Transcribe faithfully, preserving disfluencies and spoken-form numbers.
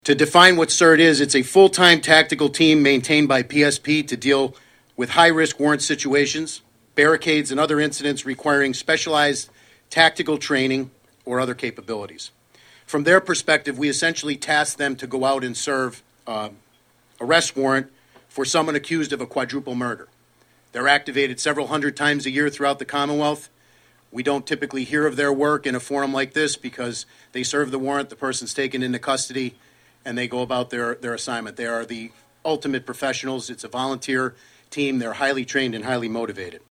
To define what CERT is, it's a full-time tactical team maintained by P S P to deal with high-risk warrant situations, barricades, and other incidents requiring specialized tactical training or other capabilities. From their perspective, we essentially task them to go out and serve uh, arrest warrant for someone accused of a quadruple murder. They're activated several hundred times a year throughout the Commonwealth. We don't typically hear of their work in a forum like this because they serve the warrant, the person's taken into custody, and they go about their, their assignment. They are the ultimate professionals. It's a volunteer team. They're highly trained and highly motivated.